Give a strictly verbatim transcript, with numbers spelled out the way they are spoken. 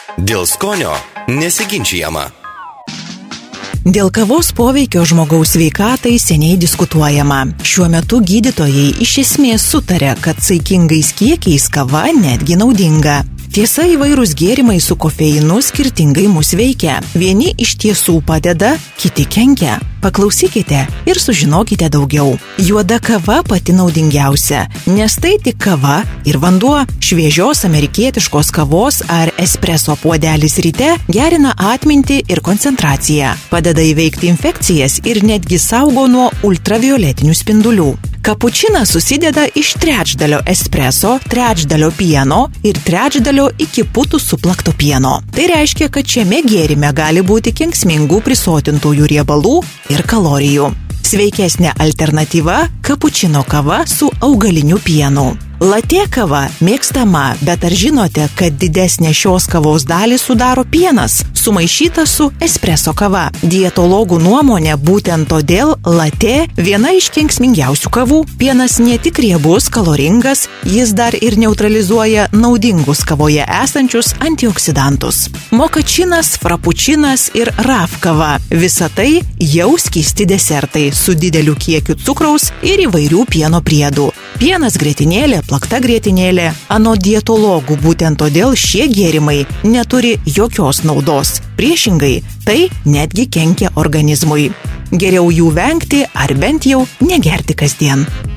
Dėl skonio nesiginčijama. Dėl kavos poveikio žmogaus sveikatai seniai diskutuojama. Šiuo metu gydytojai iš esmės sutarė, kad saikingais kiekiais kava netgi naudinga. Tiesa, įvairūs gėrimai su kofeinu skirtingai mus veikia. Vieni iš tiesų padeda, kiti kenkia. Paklausykite ir sužinokite daugiau. Juoda kava pati naudingiausia, nes tai tik kava ir vanduo. Šviežios amerikietiškos kavos ar espreso puodelis ryte gerina atmintį ir koncentraciją, padeda įveikti infekcijas ir netgi saugo nuo ultravioletinių spindulių. Kapučinas susideda iš trečdalio espreso, trečdalio pieno ir trečdalio iki putų suplakto pieno. Tai reiškia, kad šiame gėrime gali būti kenksmingų prisotintųjų riebalų ir kalorijų. Sveikesnė alternatyva – kapučino kava su augaliniu pienu. Latė kava mėgstama, bet ar žinote, kad didesnę šios kavos dalį sudaro pienas, sumaišytas su espreso kava? Dietologų nuomonė, būtent todėl latė viena iš kenksmingiausių kavų. Pienas ne tik riebus, kaloringas, jis dar ir neutralizuoja naudingus kavoje esančius antioksidantus. Mokačinas, frappučinas ir raf kava – visa tai jau skysti desertai su dideliu kiekiu cukraus ir įvairių pieno priedų. Pienas grietinėlė, plakta grietinėlė. Anot dietologų, būtent todėl šie gėrimai neturi jokios naudos. Priešingai, tai netgi kenkia organizmui. Geriau jų vengti ar bent jau negerti kasdien.